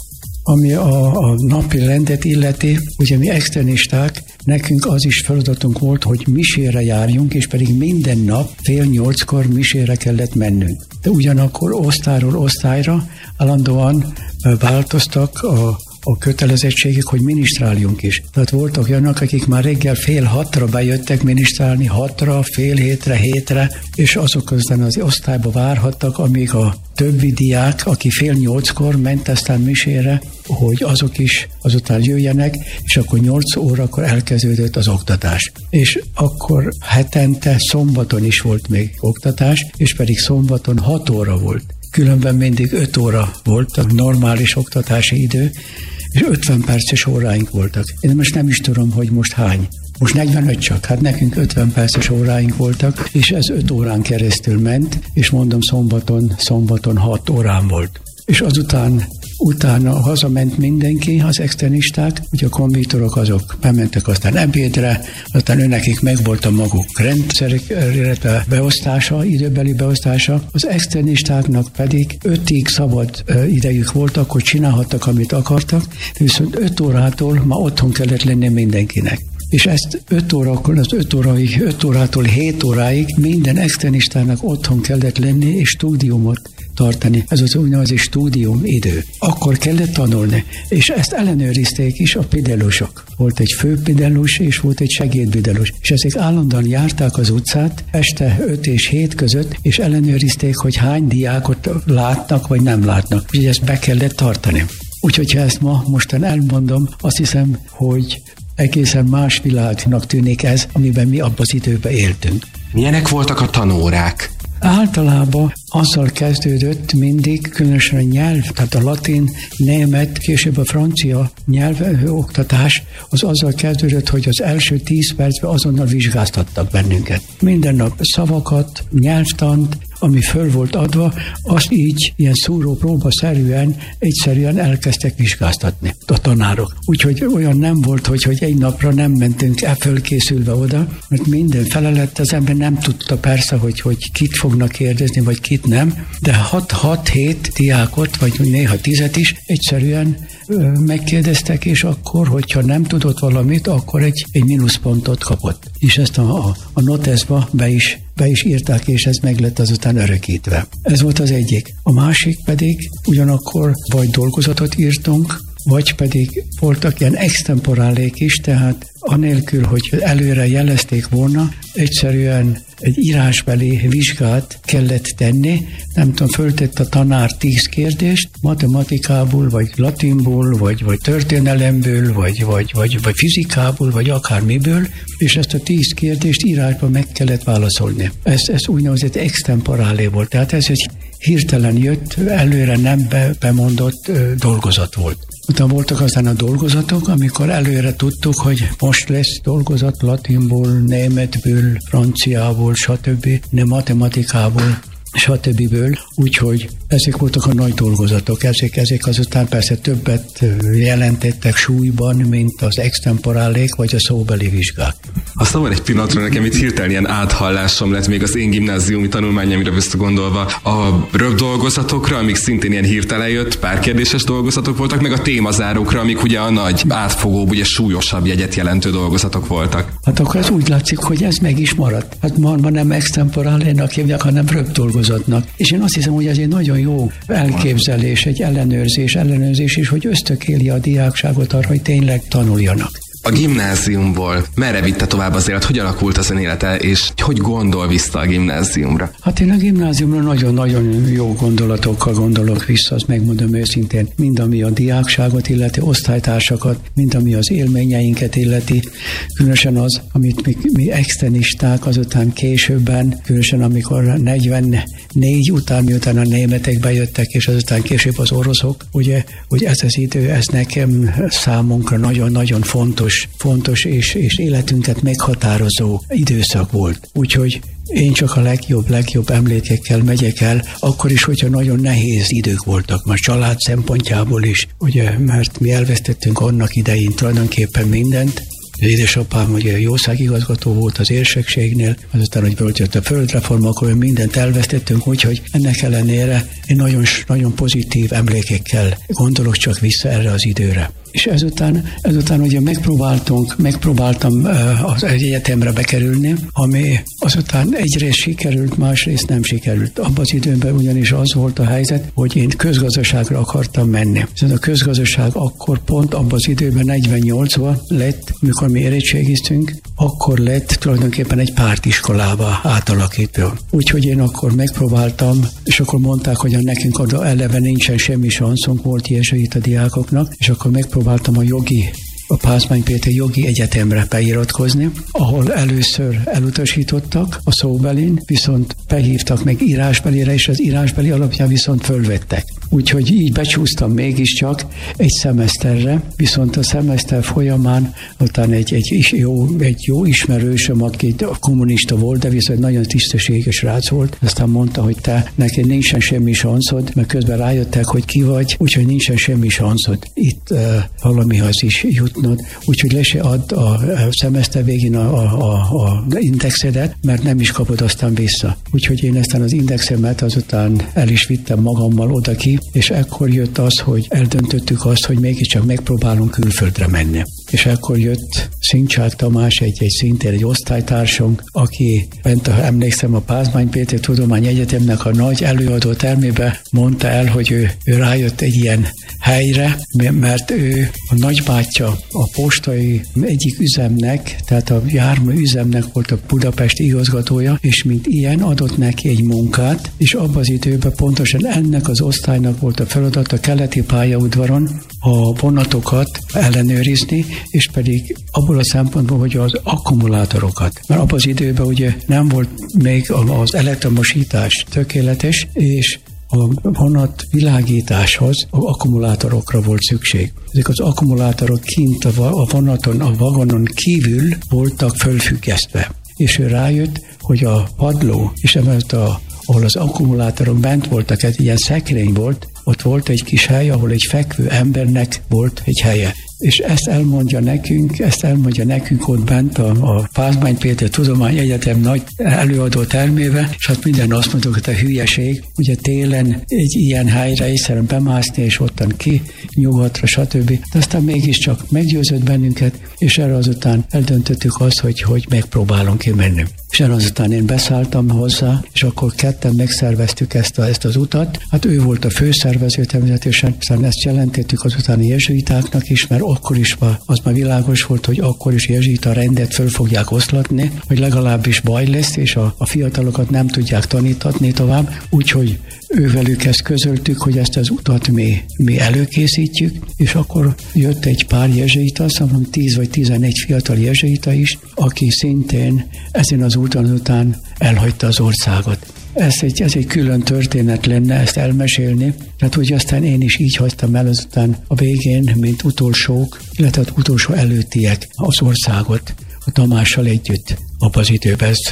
ami a, a napi rendet illeti, ugye mi externisták, nekünk az is feladatunk volt, hogy misére járjunk, és pedig minden nap fél nyolckor misére kellett mennünk. De ugyanakkor osztályról osztályra állandóan változtak a, a kötelezettségek, hogy minisztráljunk is. Tehát voltak olyanok, akik már reggel fél hatra bejöttek minisztrálni, hatra, fél hétre, hétre, és azok aztán az osztályba várhattak, amíg a többi diák, aki fél nyolckor ment aztán misére, hogy azok is azután jöjjenek, és akkor nyolc órakor elkezdődött az oktatás. És akkor hetente szombaton is volt még oktatás, és pedig szombaton hat óra volt. Különben mindig öt óra volt a normális oktatási idő, és ötven perces óráink voltak. Én most nem is tudom, hogy most hány. Most negyvenöt csak, hát nekünk ötven perces óráink voltak, és ez öt órán keresztül ment, és mondom szombaton, szombaton hat órán volt. És azután utána hazament mindenki, az externisták, ugye a konvitorok azok bementek aztán ebédre, aztán őnekik meg volt a maguk rendszerek, illetve beosztása, időbeli beosztása. Az externistáknak pedig ötig szabad idejük volt, akkor csinálhattak, amit akartak, viszont öt órától már otthon kellett lenni mindenkinek. És ezt öt órakor, az öt óráig, öt órától hét óráig minden externistának otthon kellett lenni, és studiumot tartani. Ez az úgynevezett stúdium idő. Akkor kellett tanulni, és ezt ellenőrizték is a pidellusok. Volt egy főpidellus, és volt egy segédpidellus. És ezek állandóan járták az utcát este öt és hét között, és ellenőrizték, hogy hány diákot látnak, vagy nem látnak. Úgyhogy ezt be kellett tartani. Úgyhogy ha ezt ma mostan elmondom, azt hiszem, hogy egészen más világnak tűnik ez, amiben mi abban az időben éltünk. Milyenek voltak a tanórák? Általában azzal kezdődött mindig, különösen a nyelv, tehát a latin, német, később a francia nyelvoktatás, az azzal kezdődött, hogy az első tíz percben azonnal vizsgáztattak bennünket. Minden nap szavakat, nyelvtant, ami föl volt adva, azt így ilyen szúrópróbaszerűen, egyszerűen elkezdtek vizsgáztatni a tanárok. Úgyhogy olyan nem volt, hogy, hogy egy napra nem mentünk el fölkészülve oda, mert minden felelett, az ember nem tudta persze, hogy, hogy kit fognak kérdezni, vagy kit nem, de hat-hét diákot, vagy néha tizet is egyszerűen ö, megkérdeztek, és akkor, hogyha nem tudott valamit, akkor egy, egy mínuszpontot kapott. És ezt a, a, a noteszba be is be is írták, és ez meg lett azután örökítve. Ez volt az egyik. A másik pedig ugyanakkor vagy dolgozatot írtunk, vagy pedig voltak ilyen extemporálék is, tehát anélkül, hogy előre jelezték volna, egyszerűen egy írásbeli vizsgát kellett tenni. Nem tudom, föltett a tanár tíz kérdést, matematikából, vagy latinból, vagy, vagy történelemből, vagy, vagy, vagy, vagy fizikából, vagy akármiből, és ezt a tíz kérdést írásban meg kellett válaszolni. Ez, ez úgynevezett extemporálé volt, tehát ez egy hirtelen jött, előre nem be, bemondott ö, dolgozat volt. Utána voltak aztán a dolgozatok, amikor előre tudtuk, hogy most lesz dolgozat latinból, németből, franciából, stb., nem matematikából, stb. Úgyhogy ezek voltak a nagy dolgozatok, ezek, ezek azután persze többet jelentettek súlyban, mint az extemporálék vagy a szóbeli vizsgák. Ha szabad egy pillanatra, nekem itt hirtelen ilyen áthallásom lett még az én gimnáziumi tanulmányomra visszagondolva a röp dolgozatokra, amik szintén ilyen hirtelen jött, párkérdéses dolgozatok voltak, meg a témazárókra, amik ugye a nagy, átfogóbb, ugye súlyosabb jegyet jelentő dolgozatok voltak. Hát akkor ez úgy látszik, hogy ez meg is maradt. Hát ma, ma nem extemporálénak hívják, hanem röp dolgozatnak. És én azt hiszem, hogy ez egy nagyon jó elképzelés, egy ellenőrzés, ellenőrzés is, hogy ösztökéli a diákságot arra, hogy tényleg tanuljanak. A gimnáziumból merre vitte tovább az élet? Hogy alakult az ön élete, és hogy gondol vissza a gimnáziumra? Hát én a gimnáziumra nagyon-nagyon jó gondolatokkal gondolok vissza, azt megmondom őszintén. Mind ami a diákságot illeti, osztálytársakat, mind ami az élményeinket illeti, különösen az, amit mi, mi externisták azután későbben, különösen amikor negyvennégy után, miután a németek bejöttek, és azután később az oroszok, ugye, hogy ez az idő, ez nekem számunkra nagyon-nagyon fontos, fontos és, és életünket meghatározó időszak volt. Úgyhogy én csak a legjobb, legjobb emlékekkel megyek el, akkor is, hogyha nagyon nehéz idők voltak, már család szempontjából is, ugye, mert mi elvesztettünk annak idején tulajdonképpen mindent. Az édesapám ugye jószágigazgató volt az érsekségnél, azután, hogy volt a földreform, akkor mindent elvesztettünk, úgyhogy ennek ellenére én nagyon, nagyon pozitív emlékekkel gondolok csak vissza erre az időre. És ezután, ezután ugye megpróbáltunk, megpróbáltam az egyetemre bekerülni, ami azután egyrészt sikerült, másrészt nem sikerült. Abban az időben ugyanis az volt a helyzet, hogy én közgazdaságra akartam menni. Ez a közgazdaság akkor pont abban az időben negyvennyolcban lett, mikor mi érettségiztünk, akkor lett tulajdonképpen egy pártiskolába átalakítva. Úgyhogy én akkor megpróbáltam, és akkor mondták, hogy nekünk oda eleve nincsen semmi sanszunk, volt jezsuita diákoknak, és akkor megpróbáltam a jogi a Pázmány Péter jogi egyetemre beiratkozni, ahol először elutasítottak a szóbelin, viszont behívtak meg írásbelire, és az írásbeli alapján viszont fölvettek. Úgyhogy így becsúsztam mégiscsak egy szemeszterre, viszont a szemeszter folyamán utána egy, egy, jó, egy jó ismerősöm, aki kommunista volt, de viszont nagyon tisztességes srác volt, aztán mondta, hogy te, neked nincsen semmi sanszod, mert közben rájöttek, hogy ki vagy, úgyhogy nincsen semmi sanszod itt uh, valamihoz is jutnod, úgyhogy le se add a, a szemeszter végén a, a, a, a indexedet, mert nem is kapod aztán vissza. Úgyhogy én aztán az indexemet azután el is vittem magammal oda ki, és ekkor jött az, hogy eldöntöttük azt, hogy mégiscsak megpróbálunk külföldre menni. és akkor jött Szincsák Tamás, egy, egy szintén egy osztálytársunk, aki bent, a, emlékszem, a Pázmány Péter Tudományegyetemnek a nagy előadó termébe mondta el, hogy ő, ő rájött egy ilyen helyre, mert ő a nagybátyja a postai egyik üzemnek, tehát a jármű üzemnek volt a budapesti igazgatója, és mint ilyen adott neki egy munkát, és abban az időben pontosan ennek az osztálynak volt a feladat a keleti pályaudvaron a vonatokat ellenőrizni, és pedig abból a szempontból, hogy az akkumulátorokat. Mert abban az időben ugye nem volt még az elektromosítás tökéletes, és a vonat világításhoz akkumulátorokra volt szükség. Ezek az akkumulátorok kint a vonaton, a vagonon kívül voltak fölfüggesztve. És ő rájött, hogy a padló, és emellett a ahol az akkumulátorok bent voltak, egy ilyen szekrény volt, ott volt egy kis hely, ahol egy fekvő embernek volt egy helye. És ezt elmondja nekünk, ezt elmondja nekünk ott bent a, a Pázmány Péter Tudományegyetem nagy előadó termébe, és hát minden azt mondok, hogy a hülyeség, ugye télen egy ilyen helyre egyszerűen bemászni, és ottan ki, nyugatra, stb. De aztán mégiscsak meggyőzött bennünket, és erre azután eldöntöttük azt, hogy, hogy megpróbálunk kimenni. És erre azután én beszálltam hozzá, és akkor ketten megszerveztük ezt, a, ezt az utat. Hát ő volt a főszervező természetesen, aztán ezt jelentettük azután a jezsuitáknak is, mert akkor is az már világos volt, hogy akkor is jezsuita rendet föl fogják oszlatni, hogy legalábbis baj lesz, és a, a fiatalokat nem tudják tanítatni tovább, úgyhogy ővelük ezt közöltük, hogy ezt az utat mi, mi előkészítjük, és akkor jött egy pár jezsuita, azt mondom, tíz vagy tizenegy fiatal jezsuita is, aki szintén ezen az úton után elhagyta az országot. Ez egy, ez egy külön történet lenne ezt elmesélni, tehát hogy aztán én is így hagytam el azután a végén, mint utolsók, illetve utolsó előttiek az országot a Tamással együtt. Abban az időben ez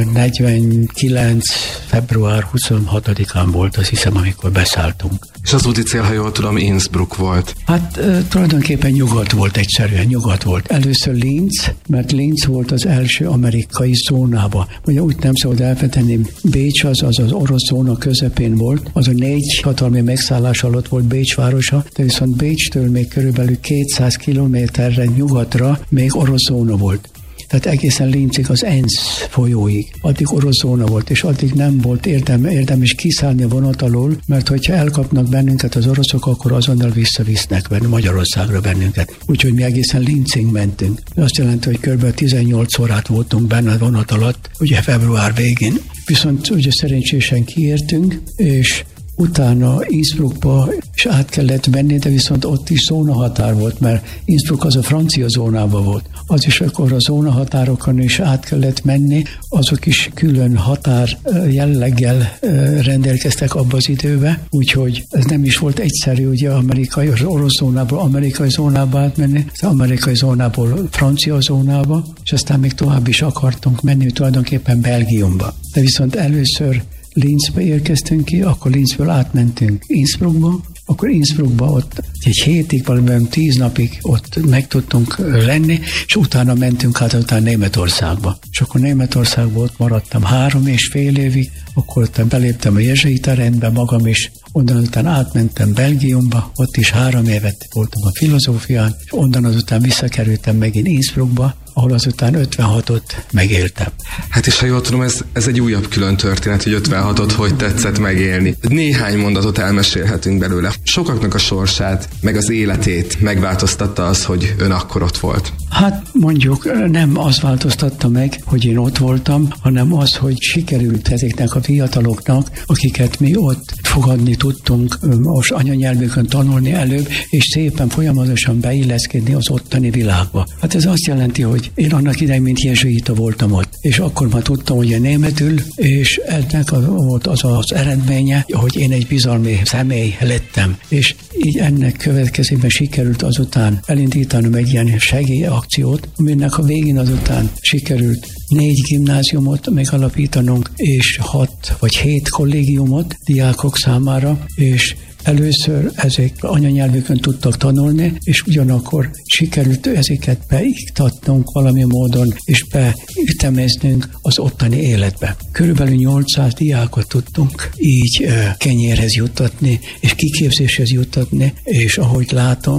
negyvenkilenc február huszonhatodikán volt, azt hiszem, amikor beszálltunk. És az úti cél, ha jól tudom, Innsbruck volt. Hát e, tulajdonképpen nyugat volt, egyszerűen nyugat volt. Először Linz, mert Linz volt az első amerikai zónába. Ugye úgy nem szabad elfelejteni, Bécs az, az az orosz zóna közepén volt, az a négy hatalmi megszállás alatt volt Bécs városa, de viszont Bécstől még körülbelül kétszáz kilométerre nyugatra még orosz zóna volt. Tehát egészen Linzig az ENSZ folyóig. Addig orosz zóna volt, és addig nem volt érdem, érdemes kiszállni a vonat alól, mert hogyha elkapnak bennünket az oroszok, akkor azonnal visszavisznek benne Magyarországra bennünket. Úgyhogy mi egészen Linzig mentünk. Azt jelenti, hogy kb. tizennyolc órát voltunk benne a vonat alatt, ugye február végén. Viszont ugye szerencsésen kiértünk, és utána Innsbruckba is át kellett menni, de viszont ott is zónahatár volt, mert Innsbruck az a francia zónában volt. Az is akkor a zónahatárokon is át kellett menni, azok is külön határ jelleggel rendelkeztek abban az időben, úgyhogy ez nem is volt egyszerű, ugye amerikai, az orosz zónából amerikai zónába átmenni, az amerikai zónából francia zónába, és aztán még tovább is akartunk menni tulajdonképpen Belgiumba. De viszont először Linzbe érkeztünk ki, akkor Linzből átmentünk Innsbruckba, akkor Innsbruckba ott egy hétig, valamiben tíz napig ott meg tudtunk lenni, és utána mentünk át utána Németországba. És akkor Németországban ott maradtam három és fél évig, akkor ott beléptem a jezsuita rendbe magam is, onnan után átmentem Belgiumba, ott is három évet voltam a filozófián, és onnan azután visszakerültem megint Innsbruckba, ahol azután ötvenhatot megéltem. Hát és ha jól tudom, ez, ez egy újabb külön történet, hogy ötvenhatot hogy tetszett megélni. Néhány mondatot elmesélhetünk belőle. Sokaknak a sorsát, meg az életét megváltoztatta az, hogy ön akkor ott volt. Hát mondjuk nem az változtatta meg, hogy én ott voltam, hanem az, hogy sikerült ezeknek a fiataloknak, akiket mi ott fogadni tudtunk, most anyanyelvükön tanulni előbb, és szépen folyamatosan beilleszkedni az ottani világba. Hát ez azt jelenti, hogy én annak idején, mint jezsuita voltam ott, és akkor már tudtam, hogy én németül, és ennek az, volt az az eredménye, hogy én egy bizalmi személy lettem, és így ennek következében sikerült azután elindítanom egy ilyen segélyakciót, aminek a végén azután sikerült négy gimnáziumot megalapítanunk, és hat vagy hét kollégiumot diákok számára, és először ezek anyanyelvükön tudtak tanulni, és ugyanakkor sikerült ezeket beiktatnunk valami módon, és beütemeznünk az ottani életbe. Körülbelül nyolcszáz diákot tudtunk így kenyérhez juttatni, és kiképzéshez juttatni, és ahogy látom,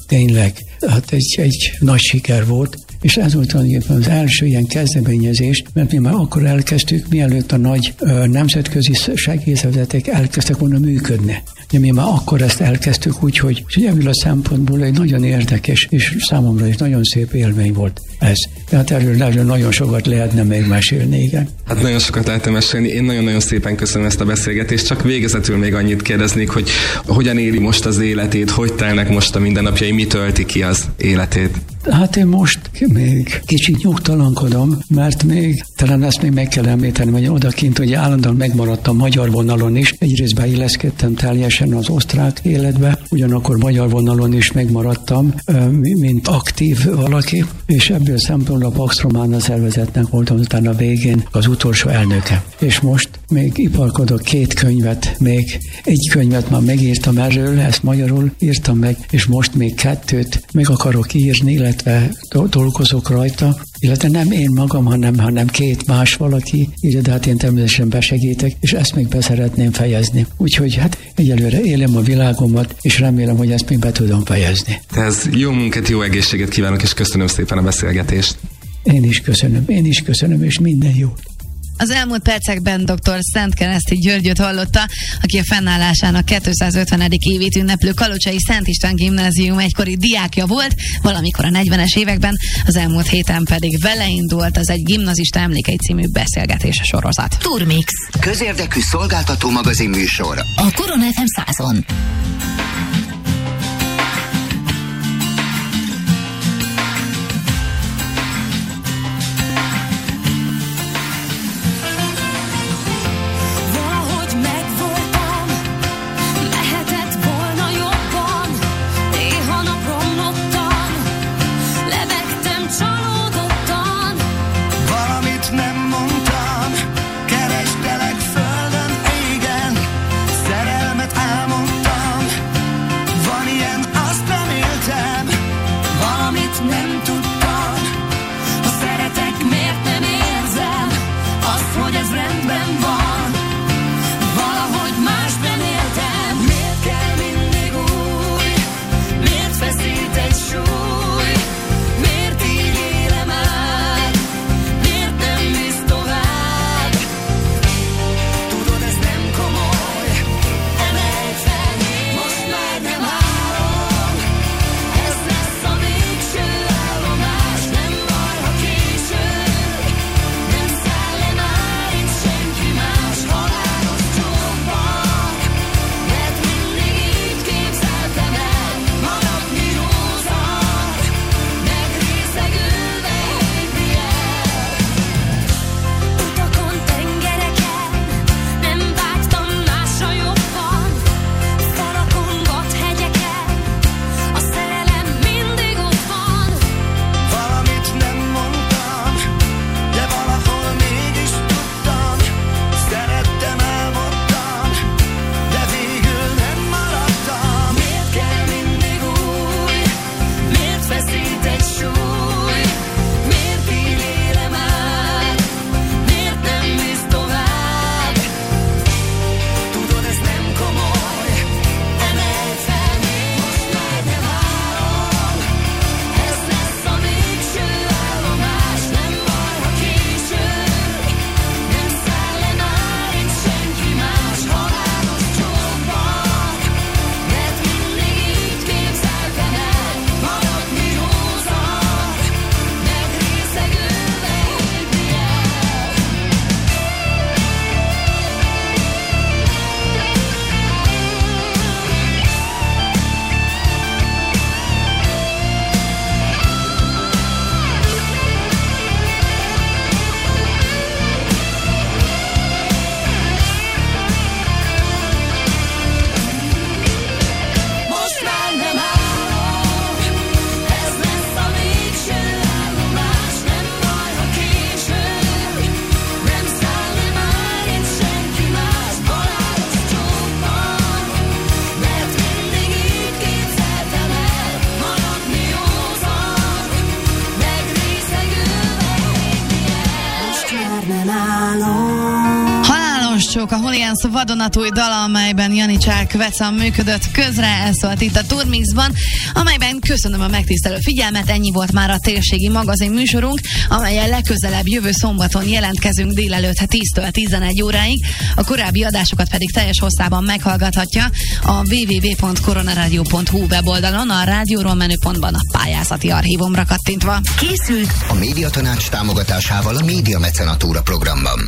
tényleg, hát egy, egy nagy siker volt, és ez volt tulajdonképpen az első ilyen kezdeményezés, mert mi már akkor elkezdtük, mielőtt a nagy ö, nemzetközi segélyszervezetek elkezdtek volna működni. De mi már akkor ezt elkezdtük úgy, hogy ebből a szempontból egy nagyon érdekes, és számomra is nagyon szép élmény volt ez. Tehát erről, erről nagyon sokat lehetne még mesélni, igen. Hát nagyon sokat lehetne mesélni. Én nagyon-nagyon szépen köszönöm ezt a beszélgetést, csak végezetül még annyit kérdeznék, hogy hogyan éli most az életét, hogy telnek most a mindennapjai, mi tölti ki az életét? Hát én most még kicsit nyugtalankodom, mert még, talán ezt még meg kell említeni, hogy odakint ugye állandóan megmaradtam magyar vonalon is, egyrészt beilleszkedtem teljesen az osztrák életbe, ugyanakkor magyar vonalon is megmaradtam, mint aktív valaki, és ebből szempontból a Pax Romana szervezetnek voltam utána a végén az utolsó elnöke. És most még iparkodok két könyvet, még egy könyvet már megírtam erről, ezt magyarul írtam meg, és most még kettőt meg akarok írni, illetve dolgozok rajta, illetve nem én magam, hanem, hanem két más valaki írja, de hát én természetesen besegítek, és ezt még be szeretném fejezni. Úgyhogy hát egyelőre élem a világomat, és remélem, hogy ezt még be tudom fejezni. Ez jó munkát, jó egészséget kívánok, és köszönöm szépen a beszélgetést. Én is köszönöm, én is köszönöm, és minden jót. Az elmúlt percekben dr. Szent Kereszti Györgyöt hallotta, aki a fennállásának kétszázötvenedik évét ünneplő Kalocsai Szent István Gimnázium egykori diákja volt, valamikor a negyvenes években, az elmúlt héten pedig vele indult az Egy gimnazista emlékei című beszélgetése sorozat. Turmix. Közérdekű szolgáltató magazin műsor. A Korona ef em százon. Kerestelek földön, égen, szerelmet álmodtam, Csók, a Holians vadonatúj dala, amelyben Janicsák Veca működött közre, ez szólt itt a Turmixban, amelyben köszönöm a megtisztelő figyelmet, ennyi volt már a térségi magazin műsorunk, amelyen legközelebb jövő szombaton jelentkezünk délelőtt tíztől tizenegy óráig, a korábbi adásokat pedig teljes hosszában meghallgathatja a double-u double-u double-u pont koronaradio pont hu weboldalon, a rádióról menüpontban a pályázati archívumra kattintva. Készült a Médiatanács támogatásával a Média Mecenatúra programban.